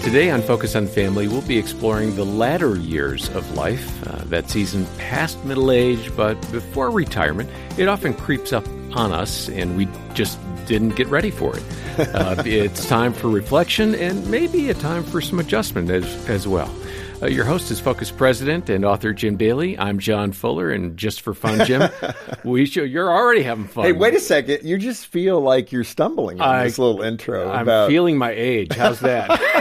Today on Focus on Family, we'll be exploring the latter years of life, that season past middle age, but before retirement. It often creeps up on us, and we just didn't get ready for it. It's time for reflection and maybe a time for some adjustment as well. Your host is Focus President and author Jim Daly. I'm John Fuller, and just for fun, Jim, you're already having fun. Hey, wait a second. You just feel like you're stumbling on this little intro. I'm feeling my age. How's that?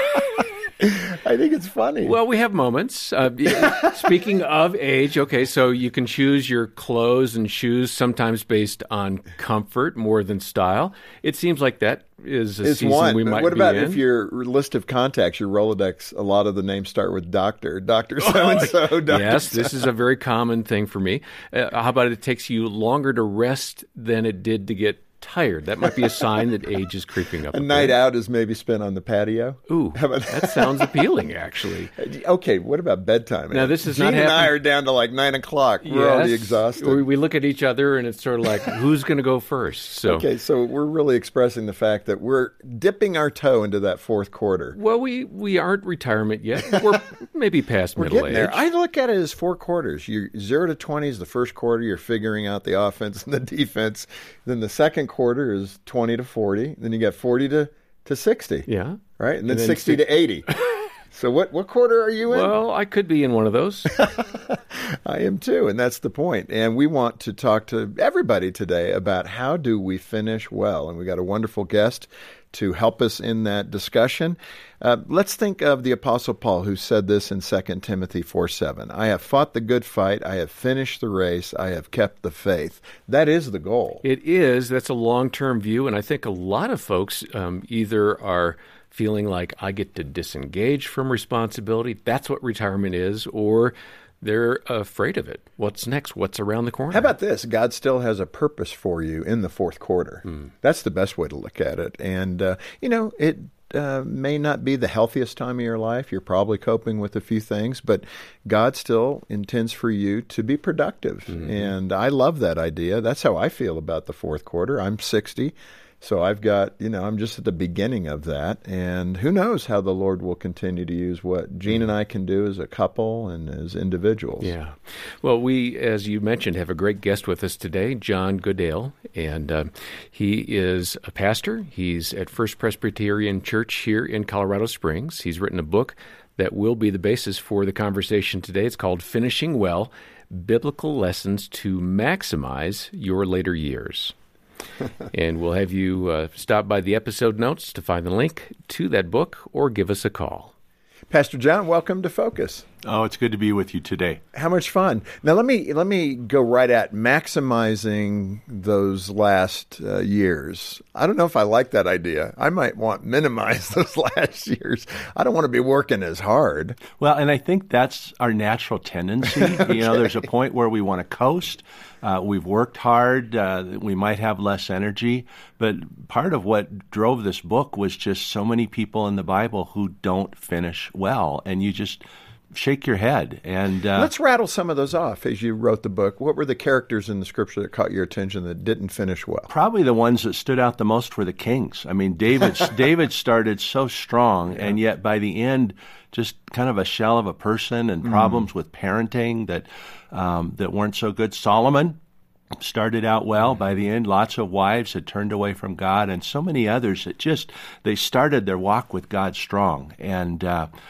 I think it's funny. Well, we have moments. Speaking of age, okay, so you can choose your clothes and shoes sometimes based on comfort more than style. It seems like that is a season one. We might be in. What about if your list of contacts, your Rolodex, a lot of the names start with Dr. So-and-so, Dr. Yes, this is a very common thing for me. How about it takes you longer to rest than it did to get tired? That might be a sign that age is creeping up. A night out is maybe spent on the patio. Ooh, that sounds appealing, actually. Okay, what about bedtime? Now, this is Gene not happening. and I are down to like 9 o'clock. We're already exhausted. We look at each other, and it's sort of like, who's going to go first? Okay, so we're really expressing the fact that we're dipping our toe into that fourth quarter. Well, we aren't retirement yet. We're maybe past middle age. There. I look at it as 4 quarters. You're 0 to 20 is the first quarter. You're figuring out the offense and the defense. Then the second quarter is 20 to 40. Then you got 40 to 60. Yeah. Right? And then 60 to 80. So what quarter are you in? Well, I could be in one of those. I am too, and that's the point. And we want to talk to everybody today about how do we finish well. And we got a wonderful guest to help us in that discussion. Let's think of the Apostle Paul, who said this in 2 Timothy 4:7. I have fought the good fight. I have finished the race. I have kept the faith. That is the goal. It is. That's a long-term view. And I think a lot of folks either are feeling like I get to disengage from responsibility. That's what retirement is. Or they're afraid of it. What's next? What's around the corner? How about this? God still has a purpose for you in the fourth quarter. That's the best way to look at it. And, it may not be the healthiest time of your life. You're probably coping with a few things, but God still intends for you to be productive. Mm-hmm. And I love that idea. That's how I feel about the fourth quarter. I'm 60. So I've got, I'm just at the beginning of that, and who knows how the Lord will continue to use what Gene and I can do as a couple and as individuals. Yeah. Well, we, as you mentioned, have a great guest with us today, John Goodale, and he is a pastor. He's at First Presbyterian Church here in Colorado Springs. He's written a book that will be the basis for the conversation today. It's called Finishing Well, Biblical Lessons to Maximize Your Later Years. And we'll have you stop by the episode notes to find the link to that book or give us a call. Pastor John, welcome to Focus. Oh, it's good to be with you today. How much fun. Now, let me go right at maximizing those last years. I don't know if I like that idea. I might want to minimize those last years. I don't want to be working as hard. Well, and I think that's our natural tendency. Okay. There's a point where we want to coast. We've worked hard. We might have less energy. But part of what drove this book was just so many people in the Bible who don't finish well. And you just shake your head. And let's rattle some of those off as you wrote the book. What were the characters in the Scripture that caught your attention that didn't finish well? Probably the ones that stood out the most were the kings. I mean, David started so strong, and yet by the end, just kind of a shell of a person, and problems with parenting that weren't so good. Solomon started out well. By the end, lots of wives had turned away from God, and so many others that they started their walk with God strong, and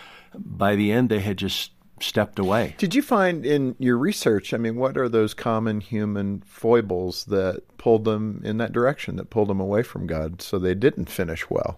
by the end, they had just stepped away. Did you find in your research, what are those common human foibles that pulled them in that direction, that pulled them away from God so they didn't finish well?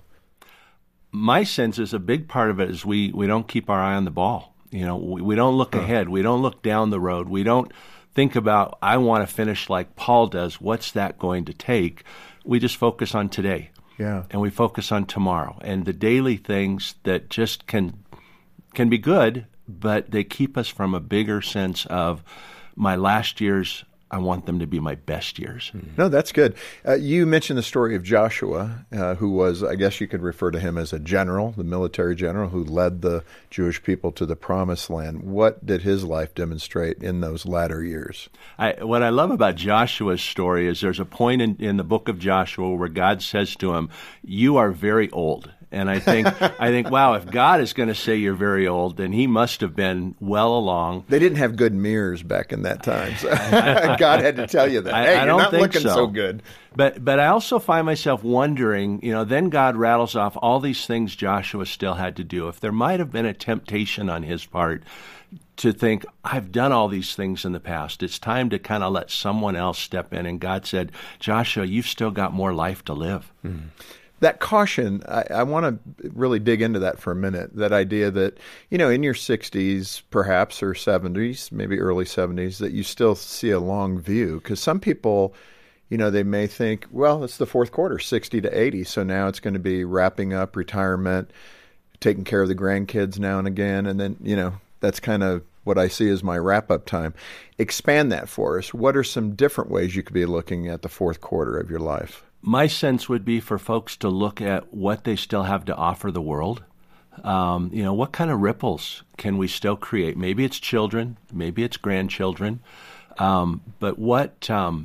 My sense is a big part of it is we don't keep our eye on the ball. We don't look ahead. We don't look down the road. We don't think about, I want to finish like Paul does. What's that going to take? We just focus on today. Yeah. And we focus on tomorrow and the daily things that just can be good, but they keep us from a bigger sense of my last years. I want them to be my best years. No, that's good. You mentioned the story of Joshua, who was, I guess you could refer to him as a general, the military general who led the Jewish people to the Promised Land. What did his life demonstrate in those latter years? What I love about Joshua's story is there's a point in the book of Joshua where God says to him, you are very old. And I think, wow, if God is going to say you're very old, then he must have been well along. They didn't have good mirrors back in that time. So God had to tell you that, hey, you're don't not think looking so good. But I also find myself wondering, then God rattles off all these things Joshua still had to do. If there might have been a temptation on his part to think, I've done all these things in the past. It's time to kind of let someone else step in. And God said, Joshua, you've still got more life to live. Mm-hmm. That caution, I want to really dig into that for a minute, that idea that, in your 60s perhaps, or 70s, maybe early 70s, that you still see a long view. Because some people, they may think, well, it's the fourth quarter, 60 to 80, so now it's going to be wrapping up retirement, taking care of the grandkids now and again, and then, that's kind of what I see as my wrap-up time. Expand that for us. What are some different ways you could be looking at the fourth quarter of your life? My sense would be for folks to look at what they still have to offer the world. What kind of ripples can we still create? Maybe it's children, maybe it's grandchildren, but what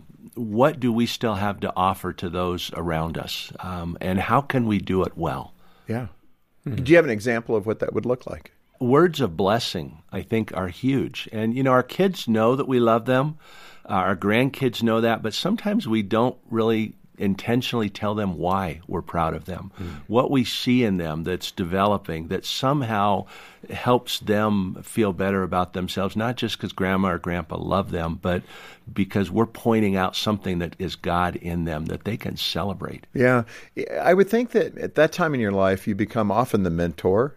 do we still have to offer to those around us, and how can we do it well? Yeah. Mm-hmm. Do you have an example of what that would look like? Words of blessing, I think, are huge. And, our kids know that we love them. Our grandkids know that, but sometimes we don't really intentionally tell them why we're proud of them, what we see in them that's developing that somehow helps them feel better about themselves, not just because grandma or grandpa love them, but because we're pointing out something that is God in them that they can celebrate. Yeah. I would think that at that time in your life, you become often the mentor.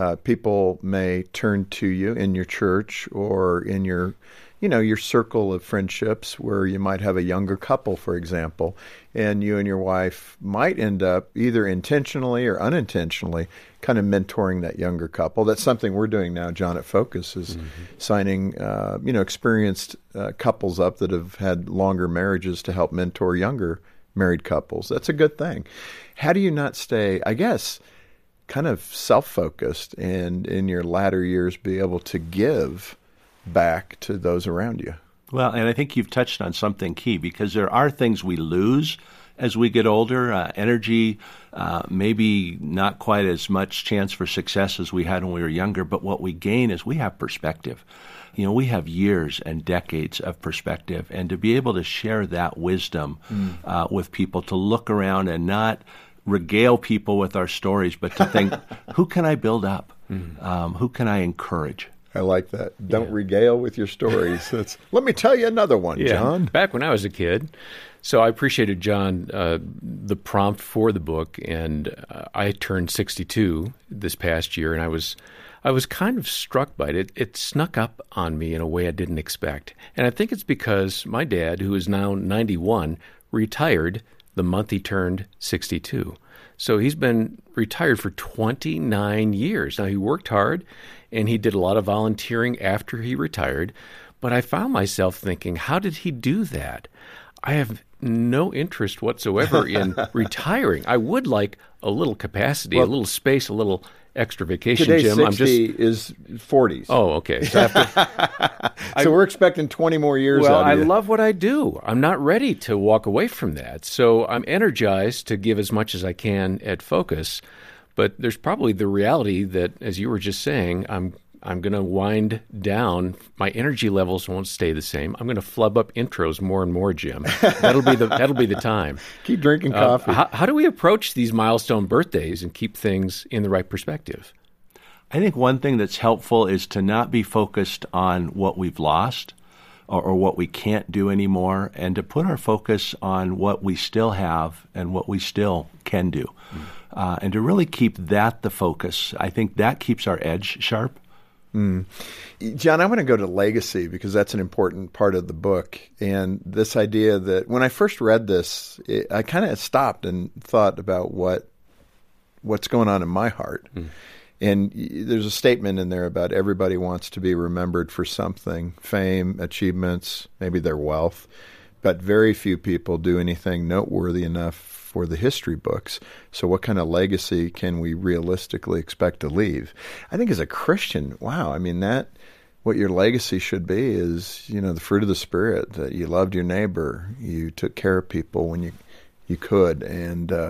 People may turn to you in your church or in your circle of friendships where you might have a younger couple, for example, and you and your wife might end up either intentionally or unintentionally kind of mentoring that younger couple. That's something we're doing now, John, at Focus, is signing, experienced couples up that have had longer marriages to help mentor younger married couples. That's a good thing. How do you not stay, I guess, kind of self-focused and in your latter years be able to give back to those around you? Well, and I think you've touched on something key, because there are things we lose as we get older, energy, maybe not quite as much chance for success as we had when we were younger, but what we gain is we have perspective. We have years and decades of perspective, and to be able to share that wisdom with people, to look around and not regale people with our stories, but to think, who can I build up? Who can I encourage? I like that. Don't regale with your stories. Let me tell you another one, John. Back when I was a kid, so I appreciated, John, the prompt for the book, and I turned 62 this past year, and I was kind of struck by it. It snuck up on me in a way I didn't expect. And I think it's because my dad, who is now 91, retired the month he turned 62. So he's been retired for 29 years. Now, he worked hard, and he did a lot of volunteering after he retired, but I found myself thinking, how did he do that? I have no interest whatsoever in retiring. I would like a little capacity, a little space, a little extra vacation, today's Jim. 60 is 40s. Oh, okay. So, so we're expecting 20 more years well, out of you. I love what I do. I'm not ready to walk away from that. So I'm energized to give as much as I can at Focus. But there's probably the reality that, as you were just saying, I'm going to wind down. My energy levels won't stay the same. I'm going to flub up intros more and more, Jim. That'll be the time. Keep drinking coffee. How do we approach these milestone birthdays and keep things in the right perspective? I think one thing that's helpful is to not be focused on what we've lost or what we can't do anymore, and to put our focus on what we still have and what we still can do. And to really keep that the focus. I think that keeps our edge sharp. John, I want to go to legacy because that's an important part of the book. And this idea that when I first read this, I kind of stopped and thought about what's going on in my heart. And there's a statement in there about everybody wants to be remembered for something, fame, achievements, maybe their wealth, but very few people do anything noteworthy enough for the history books. So what kind of legacy can we realistically expect to leave? I think as a Christian, wow, I mean, what your legacy should be is, the fruit of the Spirit, that you loved your neighbor, you took care of people when you could, and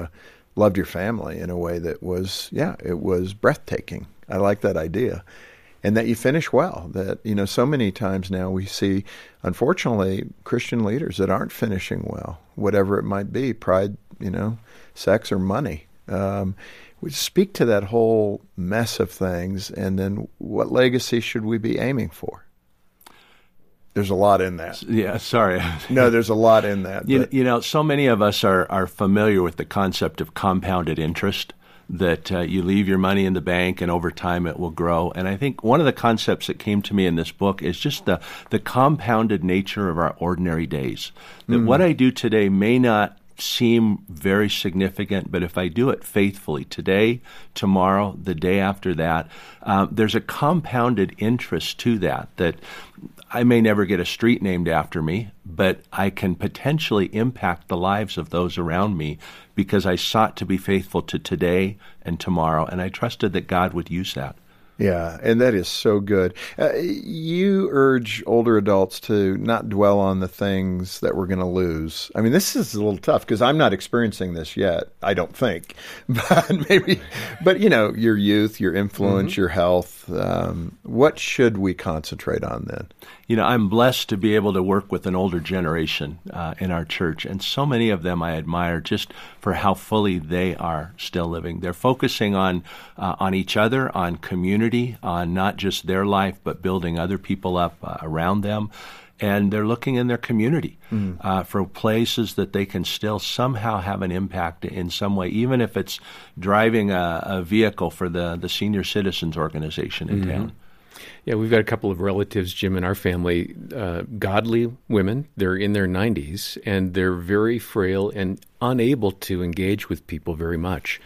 loved your family in a way that was, it was breathtaking. I like that idea. And that you finish well. That, so many times now we see, unfortunately, Christian leaders that aren't finishing well, whatever it might be, pride, sex or money. We speak to that whole mess of things, and then what legacy should we be aiming for? There's a lot in that. Yeah, sorry. No, there's a lot in that. So many of us are familiar with the concept of compounded interest, that you leave your money in the bank and over time it will grow. And I think one of the concepts that came to me in this book is just the compounded nature of our ordinary days. That what I do today may not seem very significant, but if I do it faithfully today, tomorrow, the day after that, there's a compounded interest to that I may never get a street named after me, but I can potentially impact the lives of those around me because I sought to be faithful to today and tomorrow, and I trusted that God would use that. Yeah, and that is so good. You urge older adults to not dwell on the things that we're going to lose. I mean, this is a little tough because I'm not experiencing this yet, I don't think. But your youth, your influence, your health, what should we concentrate on then? I'm blessed to be able to work with an older generation in our church, and so many of them I admire just for how fully they are still living. They're focusing on each other, on community, on not just their life, but building other people up around them. And they're looking in their community for places that they can still somehow have an impact in some way, even if it's driving a vehicle for the senior citizens organization in town. Yeah, we've got a couple of relatives, Jim, in our family, godly women. They're in their 90s, and they're very frail and unable to engage with people very much.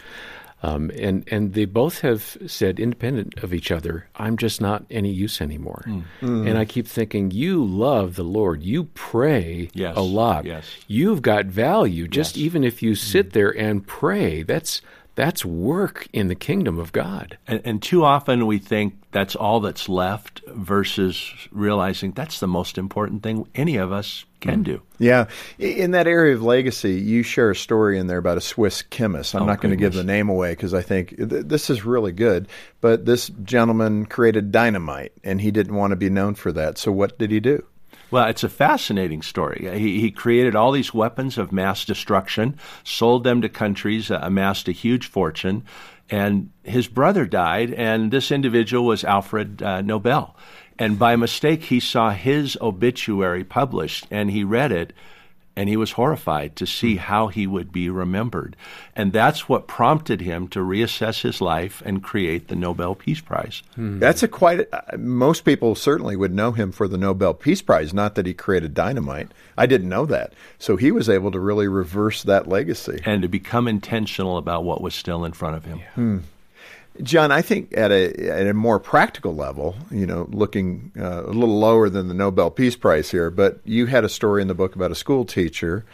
And they both have said, independent of each other, I'm just not any use anymore. And I keep thinking, you love the Lord. You pray a lot. Yes. You've got value. Just even if you sit there and pray, that's work in the kingdom of God. And too often we think that's all that's left versus realizing that's the most important thing any of us can do. Yeah. In that area of legacy, you share a story in there about a Swiss chemist. I'm not going to give the name away because I think this is really good. But this gentleman created dynamite, and he didn't want to be known for that. So what did he do? Well, it's a fascinating story. He created all these weapons of mass destruction, sold them to countries, amassed a huge fortune, and his brother died, and this individual was Alfred Nobel. And by mistake, he saw his obituary published, and he read it, and he was horrified to see how he would be remembered. And that's what prompted him to reassess his life and create the Nobel Peace Prize. That's most people certainly would know him for the Nobel Peace Prize, not that he created dynamite. I didn't know that. So he was able to really reverse that legacy. And to become intentional about what was still in front of him. Yeah. John, I think at a more practical level, looking a little lower than the Nobel Peace Prize here, but you had a story in the book about a school teacher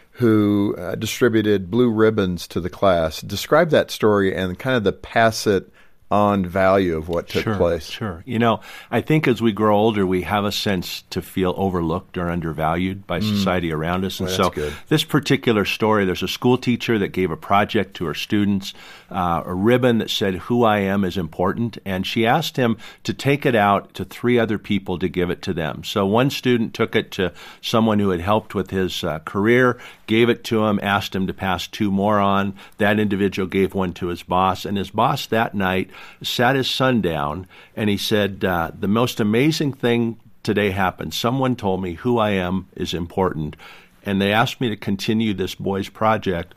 who distributed blue ribbons to the class. Describe that story and kind of the pass it on value of what took place. Sure. I think as we grow older, we have a sense to feel overlooked or undervalued by society around us. And this particular story, there's a school teacher that gave a project to her students, a ribbon that said, "Who I am is important." And she asked him to take it out to 3 other people to give it to them. So one student took it to someone who had helped with his career, gave it to him, asked him to pass 2 more on. That individual gave one to his boss. And his boss that night sat his son down, and he said, the most amazing thing today happened. Someone told me who I am is important, and they asked me to continue this boy's project.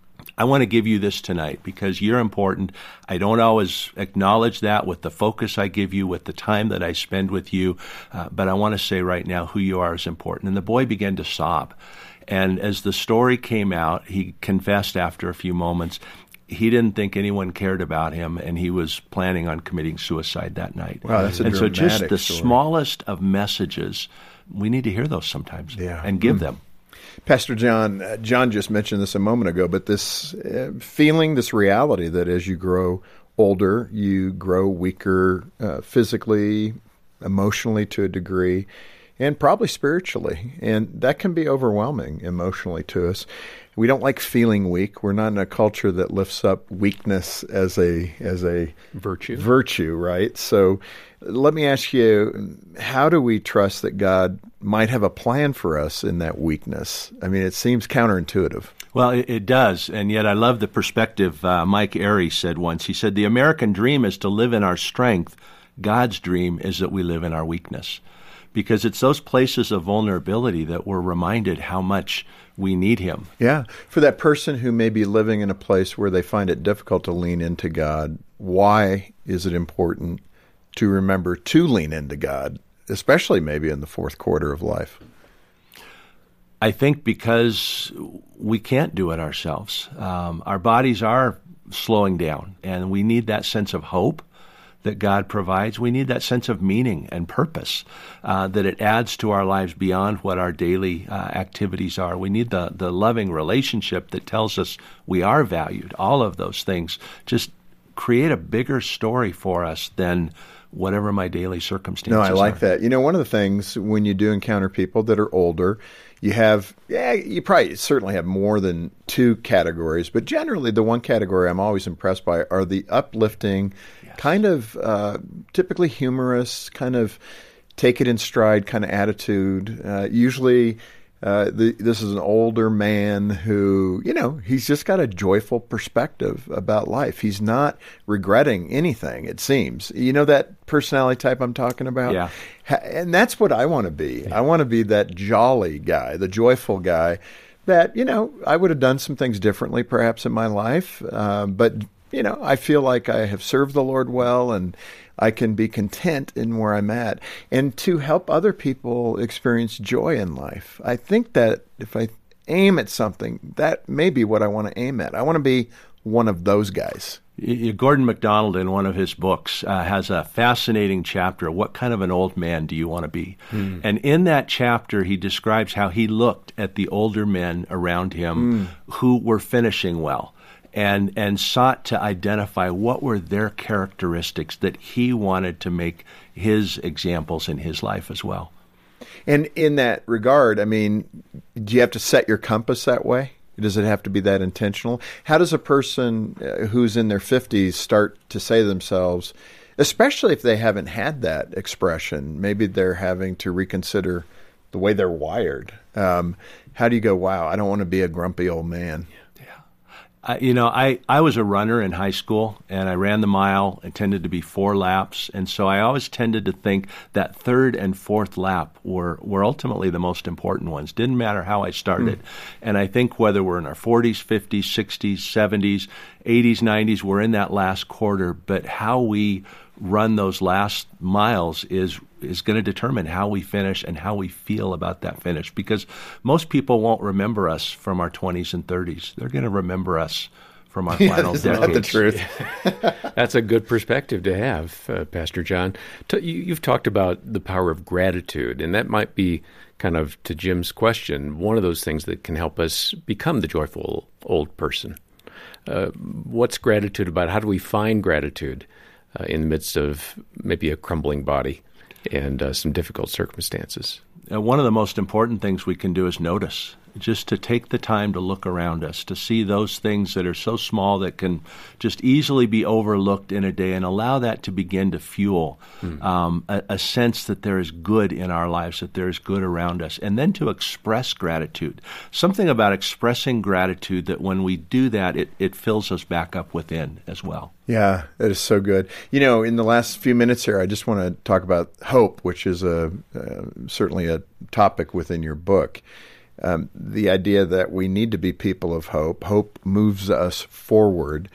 I want to give you this tonight because you're important. I don't always acknowledge that with the focus I give you, with the time that I spend with you, but I want to say right now who you are is important. And the boy began to sob. And as the story came out, he confessed after a few moments, he didn't think anyone cared about him, and he was planning on committing suicide that night. Wow, that's a and dramatic so just the story. Smallest of messages, we need to hear those sometimes and give them. Pastor John just mentioned this a moment ago, but this feeling, this reality that as you grow older, you grow weaker physically, emotionally to a degree, and probably spiritually. And that can be overwhelming emotionally to us. We don't like feeling weak. We're not in a culture that lifts up weakness as a virtue, right? So let me ask you, how do we trust that God might have a plan for us in that weakness? I mean, it seems counterintuitive. Well, it does, and yet I love the perspective Mike Airy said once. He said, the American dream is to live in our strength. God's dream is that we live in our weakness. Because it's those places of vulnerability that we're reminded how much we need Him. Yeah. For that person who may be living in a place where they find it difficult to lean into God, why is it important to remember to lean into God, especially maybe in the fourth quarter of life? I think because we can't do it ourselves. Our bodies are slowing down, and we need that sense of hope that God provides. We need that sense of meaning and purpose that it adds to our lives beyond what our daily activities are. We need the loving relationship that tells us we are valued. All of those things just create a bigger story for us than whatever my daily circumstances are. No, I like that. You know, one of the things when you do encounter people that are older, you probably certainly have more than two categories, but generally the one category I'm always impressed by are the uplifting, kind of typically humorous, kind of take it in stride kind of attitude. Usually this is an older man who, he's just got a joyful perspective about life. He's not regretting anything, it seems. You know that personality type I'm talking about? Yeah. And that's what I want to be. Yeah. I want to be that jolly guy, the joyful guy that, I would have done some things differently perhaps in my life, but I feel like I have served the Lord well, and I can be content in where I'm at, and to help other people experience joy in life. I think that if I aim at something, that may be what I want to aim at. I want to be one of those guys. Gordon MacDonald, in one of his books, has a fascinating chapter, What Kind of an Old Man Do You Want to Be? And in that chapter, he describes how he looked at the older men around him who were finishing well. And sought to identify what were their characteristics that he wanted to make his examples in his life as well. And in that regard, I mean, do you have to set your compass that way? Does it have to be that intentional? How does a person who's in their 50s start to say to themselves, especially if they haven't had that expression, maybe they're having to reconsider the way they're wired. How do you go, wow, I don't want to be a grumpy old man? I was a runner in high school, and I ran the mile. It tended to be 4 laps, and so I always tended to think that third and fourth lap were ultimately the most important ones. Didn't matter how I started. And I think whether we're in our 40s, 50s, 60s, 70s, 80s, 90s, we're in that last quarter, but how we run those last miles is going to determine how we finish and how we feel about that finish, because most people won't remember us from our 20s and 30s. They're going to remember us from our final decades. Isn't that the truth? That's a good perspective to have, Pastor John. You've talked about the power of gratitude, and that might be kind of, to Jim's question, one of those things that can help us become the joyful old person. What's gratitude about? How do we find gratitude in the midst of maybe a crumbling body and some difficult circumstances? One of the most important things we can do is notice, just to take the time to look around us, to see those things that are so small that can just easily be overlooked in a day, and allow that to begin to fuel a sense that there is good in our lives, that there is good around us, and then to express gratitude. Something about expressing gratitude that when we do that, it fills us back up within as well. Yeah, that is so good. In the last few minutes here, I just want to talk about hope, which is certainly a topic within your book. The idea that we need to be people of hope. Hope moves us forward.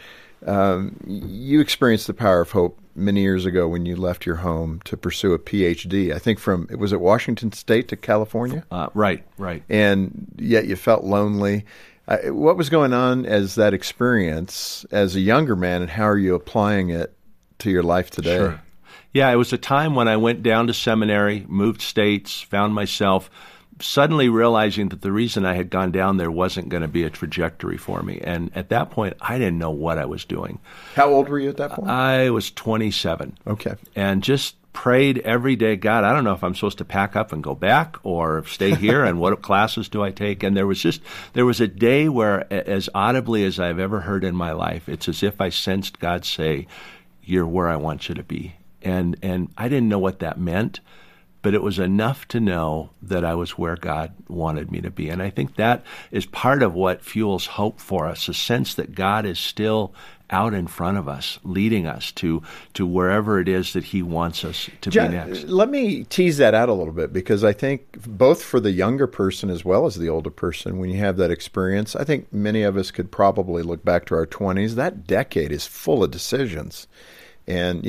You experienced the power of hope many years ago when you left your home to pursue a PhD. I think was it Washington State to California? Right. And yet you felt lonely. What was going on as that experience as a younger man, and how are you applying it to your life today? Sure. Yeah, it was a time when I went down to seminary, moved states, found myself suddenly realizing that the reason I had gone down there wasn't going to be a trajectory for me. And at that point, I didn't know what I was doing. How old were you at that point? I was 27. Okay. And just prayed every day, God, I don't know if I'm supposed to pack up and go back or stay here, and what classes do I take? And there was a day where, as audibly as I've ever heard in my life, it's as if I sensed God say, you're where I want you to be. And I didn't know what that meant, but it was enough to know that I was where God wanted me to be. And I think that is part of what fuels hope for us, a sense that God is still out in front of us, leading us to wherever it is that he wants us to be next. Let me tease that out a little bit, because I think both for the younger person as well as the older person, when you have that experience, I think many of us could probably look back to our 20s. That decade is full of decisions. And,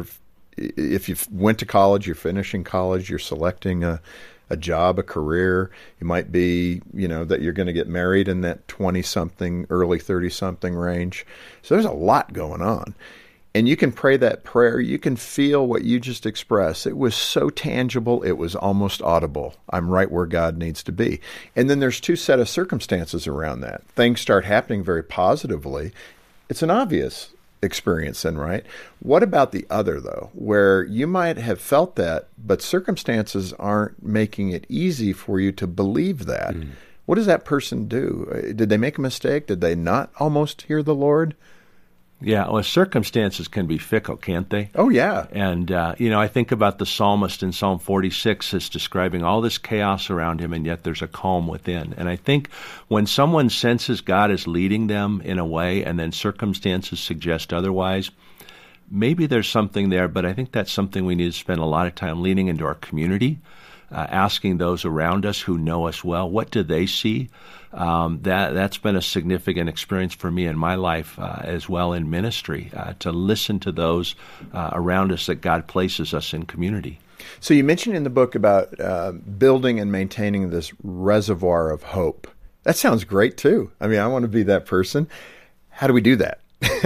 if you went to college, you're finishing college, you're selecting a job, a career. It might be, that you're going to get married in that 20-something, early 30-something range. So there's a lot going on. And you can pray that prayer. You can feel what you just expressed. It was so tangible, it was almost audible. I'm right where God needs to be. And then there's two set of circumstances around that. Things start happening very positively. It's an obvious experience then, right? What about the other, though, where you might have felt that, but circumstances aren't making it easy for you to believe that? What does that person do? Did they make a mistake? Did they not almost hear the Lord? Yeah, well, circumstances can be fickle, can't they? Oh, yeah. And, I think about the psalmist in Psalm 46 as describing all this chaos around him, and yet there's a calm within. And I think when someone senses God is leading them in a way and then circumstances suggest otherwise, maybe there's something there, but I think that's something we need to spend a lot of time leaning into our community, asking those around us who know us well, what do they see? That's been a significant experience for me in my life as well in ministry, to listen to those around us that God places us in community. So you mentioned in the book about building and maintaining this reservoir of hope. That sounds great, too. I want to be that person. How do we do that?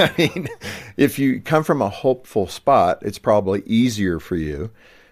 If you come from a hopeful spot, it's probably easier for you.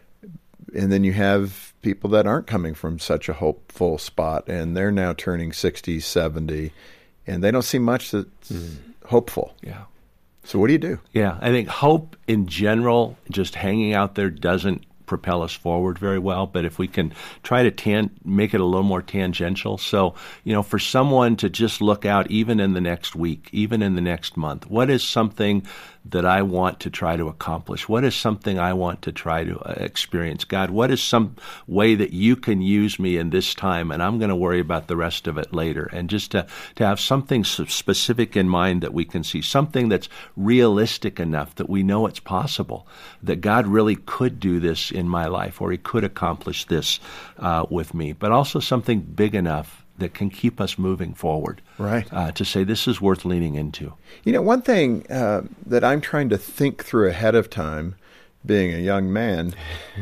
And then you have people that aren't coming from such a hopeful spot, and they're now turning 60, 70, and they don't see much that's hopeful. Yeah. So what do you do? Yeah, I think hope in general, just hanging out there, doesn't propel us forward very well. But if we can try to make it a little more tangential. So, for someone to just look out even in the next week, even in the next month, what is something that I want to try to accomplish? What is something I want to try to experience? God, what is some way that you can use me in this time, and I'm going to worry about the rest of it later? And just to have something specific in mind that we can see, something that's realistic enough that we know it's possible, that God really could do this in my life, or he could accomplish this with me, but also something big enough that can keep us moving forward. Right. To say this is worth leaning into. One thing that I'm trying to think through ahead of time, being a young man,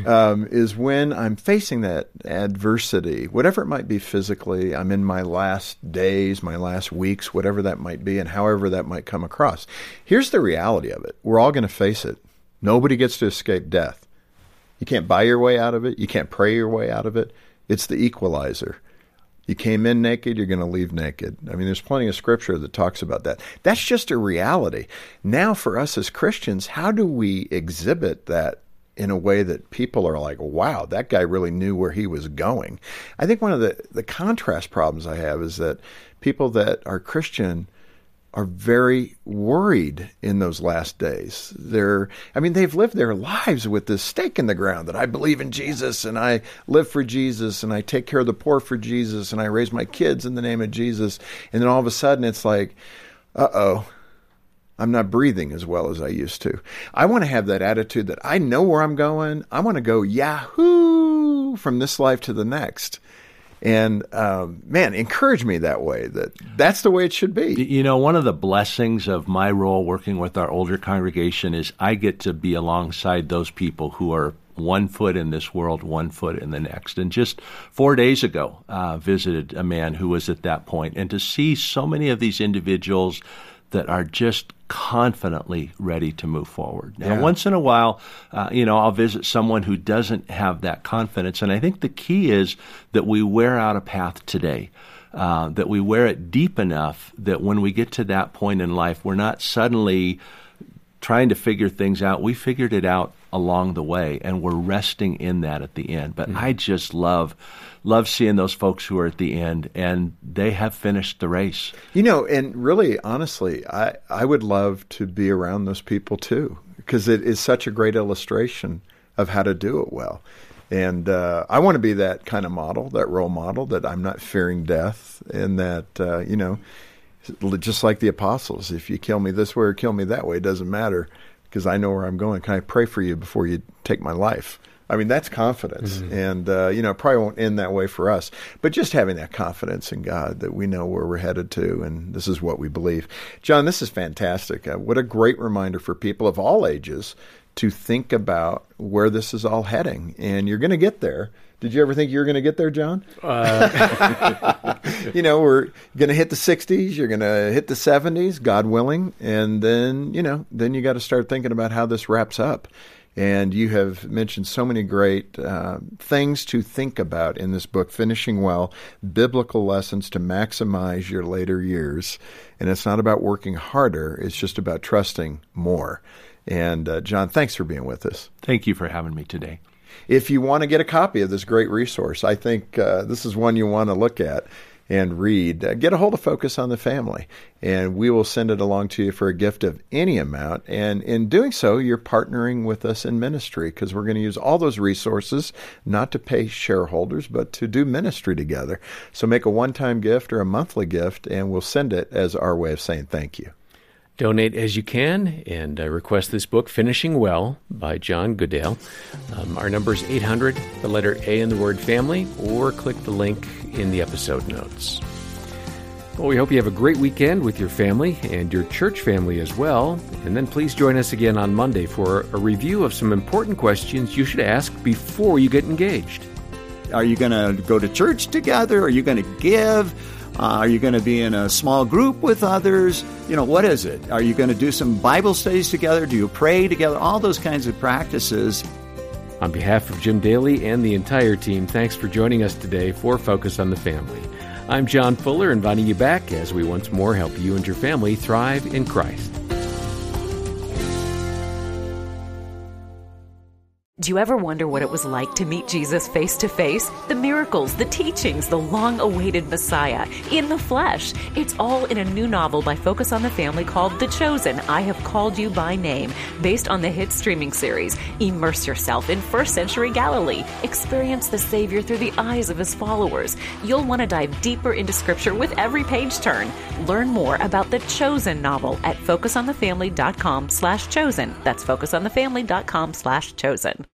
is when I'm facing that adversity, whatever it might be physically, I'm in my last days, my last weeks, whatever that might be, and however that might come across. Here's the reality of it. We're all going to face it. Nobody gets to escape death. You can't buy your way out of it. You can't pray your way out of it. It's the equalizer. You came in naked, you're going to leave naked. There's plenty of scripture that talks about that. That's just a reality. Now, for us as Christians, how do we exhibit that in a way that people are like, wow, that guy really knew where he was going? I think one of the contrast problems I have is that people that are Christian are very worried in those last days. They've lived their lives with this stake in the ground that I believe in Jesus, and I live for Jesus, and I take care of the poor for Jesus, and I raise my kids in the name of Jesus. And then all of a sudden it's like, I'm not breathing as well as I used to. I want to have that attitude that I know where I'm going. I want to go Yahoo from this life to the next. And, encourage me that way, that's the way it should be. One of the blessings of my role working with our older congregation is I get to be alongside those people who are 1 foot in this world, 1 foot in the next. And just 4 days ago, visited a man who was at that point. And to see so many of these individuals that are just confidently ready to move forward. Now, once in a while, I'll visit someone who doesn't have that confidence. And I think the key is that we wear out a path today, that we wear it deep enough that when we get to that point in life, we're not suddenly trying to figure things out. We figured it out along the way, and we're resting in that at the end. But I just love seeing those folks who are at the end, and they have finished the race. And really, honestly, I would love to be around those people too, because it is such a great illustration of how to do it well. And I want to be that kind of model, that role model, that I'm not fearing death, and that, just like the apostles, if you kill me this way or kill me that way, it doesn't matter, because I know where I'm going. Can I pray for you before you take my life? I mean, that's confidence. And, it probably won't end that way for us. But just having that confidence in God that we know where we're headed to, and this is what we believe. John, this is fantastic. What a great reminder for people of all ages to think about where this is all heading. And you're going to get there. Did you ever think you were going to get there, John? We're going to hit the 60s. You're going to hit the 70s, God willing. And then you got to start thinking about how this wraps up. And you have mentioned so many great things to think about in this book, Finishing Well, Biblical Lessons to Maximize Your Later Years. And it's not about working harder. It's just about trusting more. And John, thanks for being with us. Thank you for having me today. If you want to get a copy of this great resource, I think this is one you want to look at and read. Get a hold of Focus on the Family, and we will send it along to you for a gift of any amount. And in doing so, you're partnering with us in ministry, because we're going to use all those resources not to pay shareholders, but to do ministry together. So make a one-time gift or a monthly gift, and we'll send it as our way of saying thank you. Donate as you can, and request this book, Finishing Well, by John Goodale. Our number is 800, the letter A in the word family, or click the link in the episode notes. Well, we hope you have a great weekend with your family and your church family as well. And then please join us again on Monday for a review of some important questions you should ask before you get engaged. Are you going to go to church together? Are you going to give? Are you going to be in a small group with others? What is it? Are you going to do some Bible studies together? Do you pray together? All those kinds of practices. On behalf of Jim Daly and the entire team, thanks for joining us today for Focus on the Family. I'm John Fuller, inviting you back as we once more help you and your family thrive in Christ. Do you ever wonder what it was like to meet Jesus face to face? The miracles, the teachings, the long-awaited Messiah in the flesh. It's all in a new novel by Focus on the Family called The Chosen, I Have Called You by Name, based on the hit streaming series. Immerse yourself in first century Galilee. Experience the Savior through the eyes of his followers. You'll want to dive deeper into Scripture with every page turn. Learn more about The Chosen novel at focusonthefamily.com/chosen. That's focusonthefamily.com/chosen.